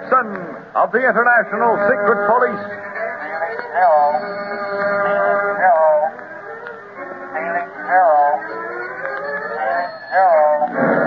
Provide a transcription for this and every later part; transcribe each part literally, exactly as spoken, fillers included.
Gibson of the International Secret Police. Hello. Hello. Feeling hello. Hello.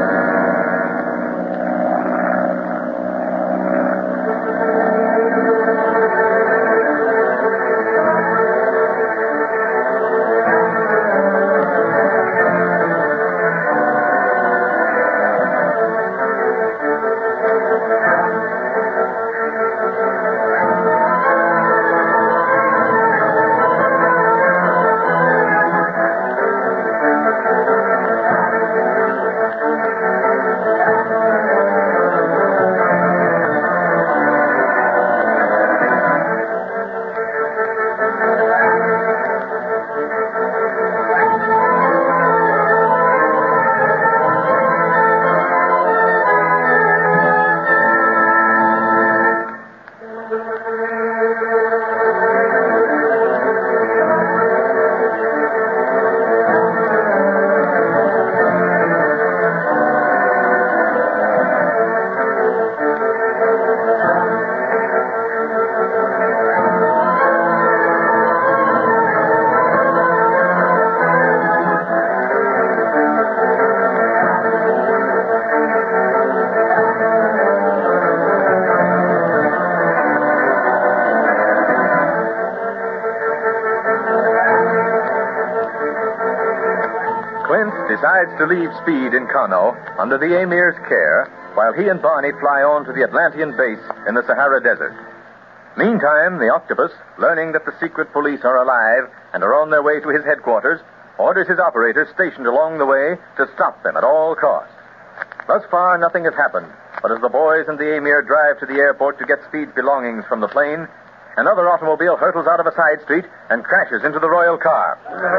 Decides to leave Speed in Kano under the Emir's care while he and Barney fly on to the Atlantean base in the Sahara Desert. Meantime, the octopus, learning that the secret police are alive and are on their way to his headquarters, orders his operators stationed along the way to stop them at all costs. Thus far, nothing has happened, but as the boys and the Emir drive to the airport to get Speed's belongings from the plane, another automobile hurtles out of a side street and crashes into the royal car.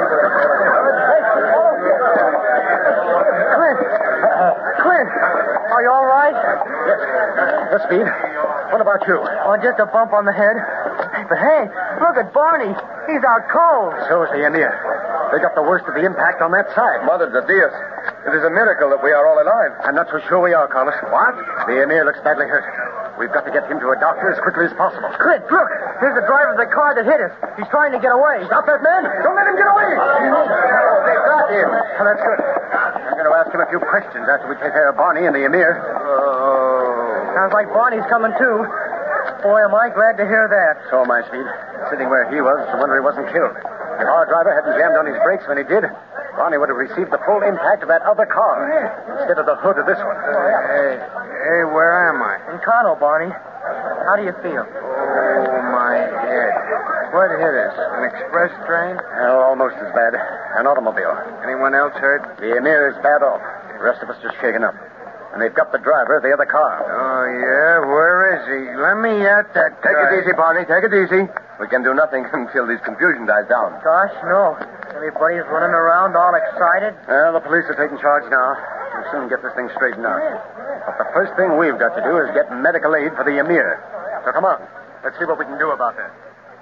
Clint, are you all right? Yes. Yes, Speed. What about you? Oh, just a bump on the head. But hey, look at Barney. He's out cold. So is the Emir. They got the worst of the impact on that side. Mother de Dios. It is a miracle that we are all alive. I'm not so sure we are, Carlos. What? The Emir looks badly hurt. We've got to get him to a doctor as quickly as possible. Clint, look. Here's the driver of the car that hit us. He's trying to get away. Stop that man. Don't let him get away. Oh, they got him. Well, that's good. I'm going to ask him a few questions after we take care of Barney and the Emir. Oh. Sounds like Barney's coming, too. Boy, am I glad to hear that. So am I, Speed. Sitting where he was, it's a wonder he wasn't killed. If our driver hadn't jammed on his brakes when he did, Barney would have received the full impact of that other car instead of the hood of this one. Hey, hey, where am I? In Kano, Barney. How do you feel? Oh, my head. What hit us? An express train? Well, almost as bad. An automobile. Anyone else hurt? The Emir is bad off. The rest of us just shaken up. And they've got the driver of the other car. Oh, yeah? Where is he? Let me at that Take guy. it easy, Barney. Take it easy. We can do nothing until this confusion dies down. Gosh, no. Everybody's running around all excited. Well, the police are taking charge now. We'll soon get this thing straightened out. But the first thing we've got to do is get medical aid for the Emir. So come on. Let's see what we can do about that.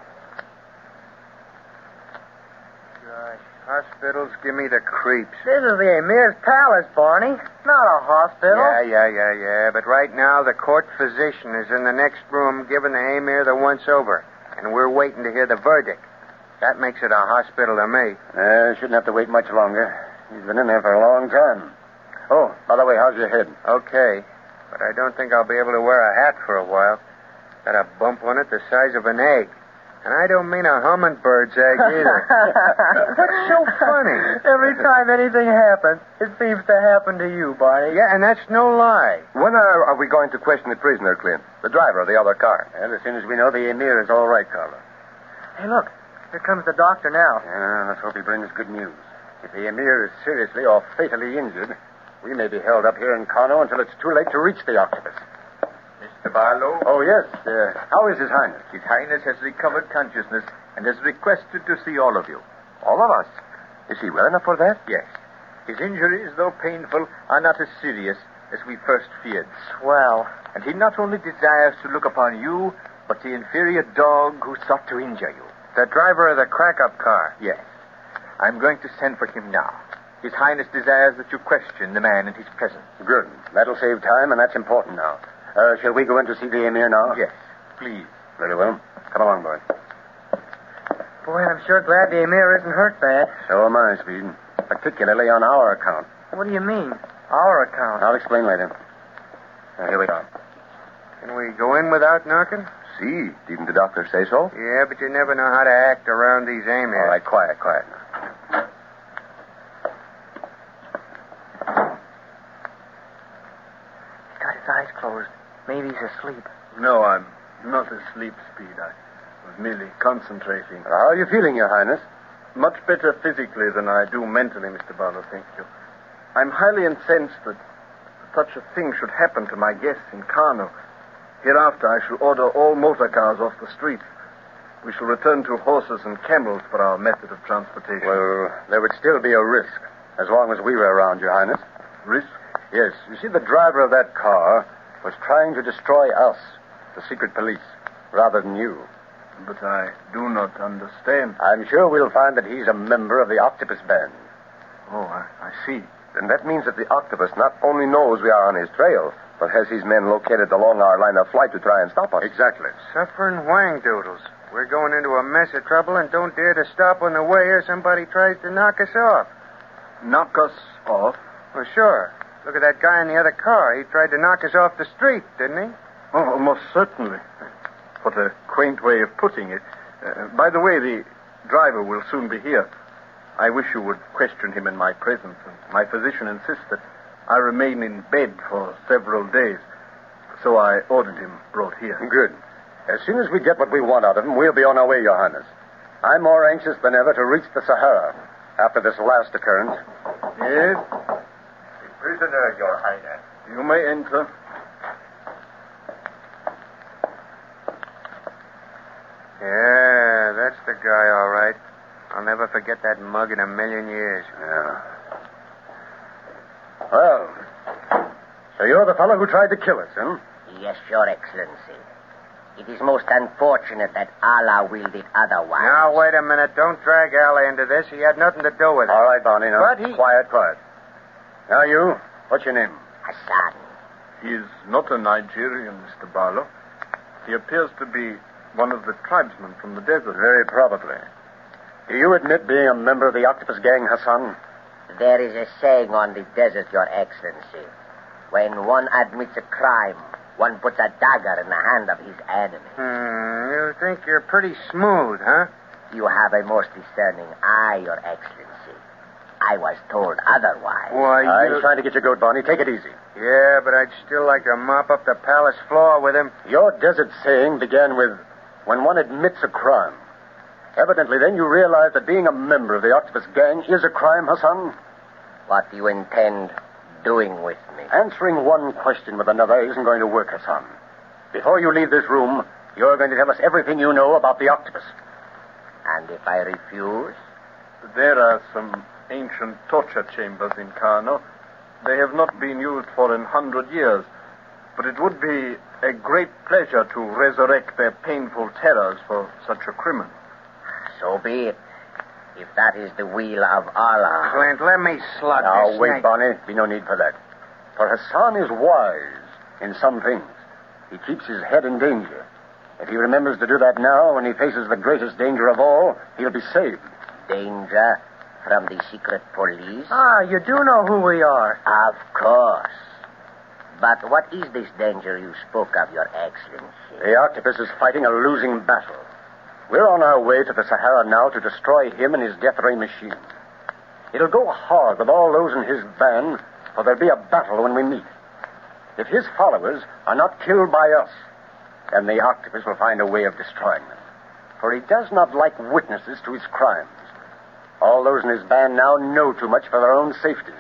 Gosh, hospitals give me the creeps. This is the Emir's palace, Barney. Not a hospital. Yeah, yeah, yeah, yeah. But right now, the court physician is in the next room giving the Emir the once-over. And we're waiting to hear the verdict. That makes it a hospital to me. Uh, shouldn't have to wait much longer. He's been in there for a long time. Oh, by the way, how's your head? Okay. But I don't think I'll be able to wear a hat for a while. Got a bump on it the size of an egg. And I don't mean a hummingbird's egg either. What's so funny? Every time anything happens, it seems to happen to you, Barney. Yeah, and that's no lie. When are, are we going to question the prisoner, Clint? The driver of the other car? Well, as soon as we know the Emir is all right, Carlos. Hey, look. Here comes the doctor now. Yeah, let's hope he brings good news. If the Emir is seriously or fatally injured, we may be held up here in Kano until it's too late to reach the octopus. Mister Barlow? Oh, yes. Uh, how is His Highness? His Highness has recovered consciousness and has requested to see all of you. All of us? Is he well enough for that? Yes. His injuries, though painful, are not as serious as we first feared. Swell. And he not only desires to look upon you, but the inferior dog who sought to injure you. The driver of the crack-up car. Yes. I'm going to send for him now. His Highness desires that you question the man in his presence. Good. That'll save time, and that's important now. Uh, shall we go in to see the Emir now? Yes, please. Very well. Come along, boy. Boy, I'm sure glad the Emir isn't hurt bad. So am I, Speed. Particularly on our account. What do you mean? Our account? I'll explain later. Now, here we are. Can we go in without knocking? See, didn't the doctor say so? Yeah, but you never know how to act around these emirs. All right, quiet, quiet. He's got his eyes closed. Maybe he's asleep. No, I'm not asleep, Speed. I was merely concentrating. How are you feeling, Your Highness? Much better physically than I do mentally, Mister Barlow, thank you. I'm highly incensed that such a thing should happen to my guests in Kano. Hereafter, I shall order all motor cars off the streets. We shall return to horses and camels for our method of transportation. Well, there would still be a risk, as long as we were around, Your Highness. Risk? Yes, you see, the driver of that car was trying to destroy us, the secret police, rather than you. But I do not understand. I'm sure we'll find that he's a member of the Octopus Band. Oh, I, I see. Then that means that the octopus not only knows we are on his trail, but has his men located along our line of flight to try and stop us. Exactly. Suffering wang doodles. We're going into a mess of trouble and don't dare to stop on the way or somebody tries to knock us off. Knock us off? Well, sure. Look at that guy in the other car. He tried to knock us off the street, didn't he? Oh, most certainly. What a quaint way of putting it. Uh, by the way, the driver will soon be here. I wish you would question him in my presence, and my physician insists that I remain in bed for several days. So I ordered him brought here. Good. As soon as we get what we want out of him, we'll be on our way, Your Highness. I'm more anxious than ever to reach the Sahara after this last occurrence. Yes? The prisoner, Your Highness. You may enter. Yeah, that's the guy, all right. I'll never forget that mug in a million years. Yeah. Well, so you're the fellow who tried to kill us, huh? Yes, Your Excellency. It is most unfortunate that Allah willed it otherwise. Now, wait a minute. Don't drag Allah into this. He had nothing to do with it. All right, Barney, now. But he... Quiet, quiet. Now, you, what's your name? Hassan. He is not a Nigerian, Mister Barlow. He appears to be one of the tribesmen from the desert. Very probably. Do you admit being a member of the Octopus Gang, Hassan? There is a saying on the desert, Your Excellency. When one admits a crime, one puts a dagger in the hand of his enemy. Hmm, you think you're pretty smooth, huh? You have a most discerning eye, Your Excellency. I was told otherwise. Why, I you... was trying to get you good, Barney. Take it easy. Yeah, but I'd still like to mop up the palace floor with him. Your desert saying began with, when one admits a crime. Evidently, then, you realize that being a member of the Octopus Gang is a crime, Hassan? What do you intend doing with me? Answering one question with another isn't going to work, Hassan. Before you leave this room, you're going to tell us everything you know about the octopus. And if I refuse? There are some ancient torture chambers in Kano. They have not been used for an hundred years, but it would be a great pleasure to resurrect their painful terrors for such a criminal. So be it. If that is the will of Allah. Clint, let me slug Now, this wait, snake. Barney. Be no need for that. For Hassan is wise in some things. He keeps his head in danger. If he remembers to do that now, when he faces the greatest danger of all, he'll be saved. Danger from the secret police? Ah, you do know who we are. Of course. But what is this danger you spoke of, Your Excellency? The octopus is fighting a losing battle. We're on our way to the Sahara now to destroy him and his death ray machine. It'll go hard with all those in his band, for there'll be a battle when we meet. If his followers are not killed by us, then the octopus will find a way of destroying them. For he does not like witnesses to his crimes. All those in his band now know too much for their own safety.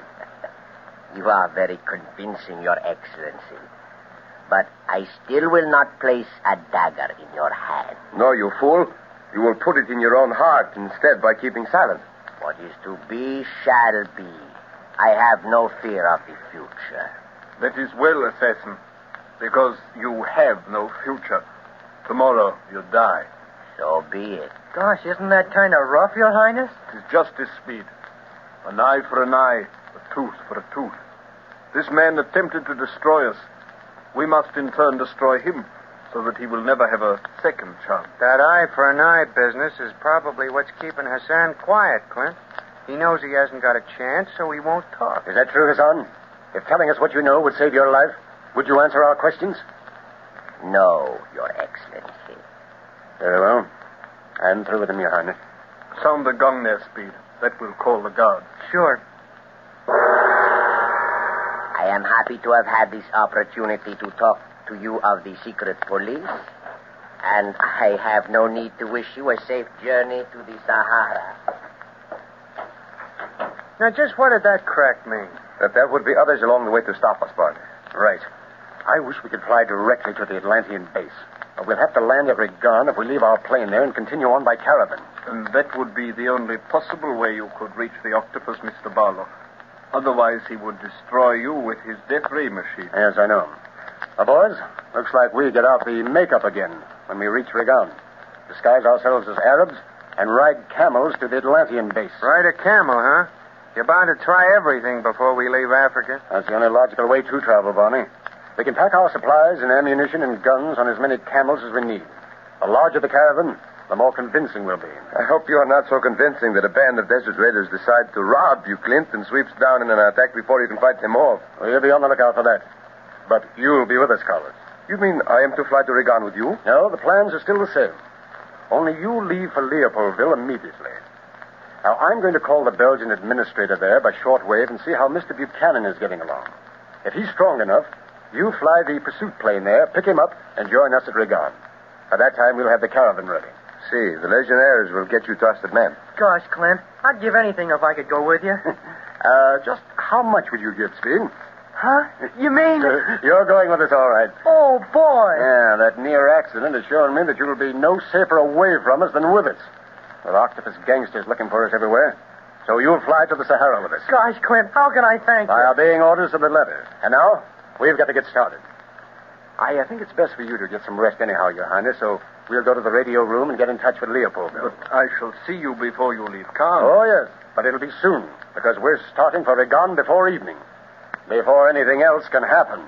You are very convincing, Your Excellency. But I still will not place a dagger in your hand. No, you fool. You will put it in your own heart instead by keeping silent. What is to be shall be. I have no fear of the future. That is well, assassin, because you have no future. Tomorrow you die. So be it. Gosh, isn't that kind of rough, Your Highness? It is justice, Speed. An eye for an eye, a tooth for a tooth. This man attempted to destroy us. we must in turn destroy him so that he will never have a second chance. That eye for an eye business is probably what's keeping Hassan quiet, Clint. He knows he hasn't got a chance, so he won't talk. Is that true, Hassan? If telling us what you know would save your life, would you answer our questions? No, Your Excellency. Very well. I'm through with him, Your Highness. Sound the gong there, Speed. That will call the guard. Sure. I am happy to have had this opportunity to talk to you of the secret police, and I have no need to wish you a safe journey to the Sahara. Now, just what did that crack mean? That there would be others along the way to stop us, Barney. Right. I wish we could fly directly to the Atlantean base. But we'll have to land at Regan if we leave our plane there and continue on by caravan. And that would be the only possible way you could reach the octopus, Mister Barlow. Otherwise, he would destroy you with his death ray machine. Yes, I know. Now, boys, looks like we get out the makeup again when we reach Regan. Disguise ourselves as Arabs and ride camels to the Atlantean base. Ride a camel, huh? You're bound to try everything before we leave Africa. That's the only logical way to travel, Barney. We can pack our supplies and ammunition and guns on as many camels as we need. The larger the caravan, the more convincing we'll be. I hope you are not so convincing that a band of desert raiders decides to rob you, Clint, and sweeps down in an attack before you can fight them off. Well, you'll be on the lookout for that. But you'll be with us, Carlos. You mean I am to fly to Regan with you? No, the plans are still the same. Only you leave for Leopoldville immediately. Now, I'm going to call the Belgian administrator there by shortwave and see how Mister Buchanan is getting along. If he's strong enough, you fly the pursuit plane there, pick him up, and join us at Regan. By that time, we'll have the caravan ready. See, the Legionnaires will get you trusted men. Gosh, Clint, I'd give anything if I could go with you. uh, just how much would you give, Speed? Huh? You mean... You're going with us, all right. Oh, boy. Yeah, that near accident has shown me that you'll be no safer away from us than with us. With octopus gangsters looking for us everywhere. So you'll fly to the Sahara with us. Gosh, Clint, how can I thank By you? obeying orders of the letter. And now, we've got to get started. I, I think it's best for you to get some rest anyhow, Your Highness, so we'll go to the radio room and get in touch with Leopoldville. But I shall see you before you leave Cannes. Oh, yes, but it'll be soon, because we're starting for Regan before evening. Before anything else can happen.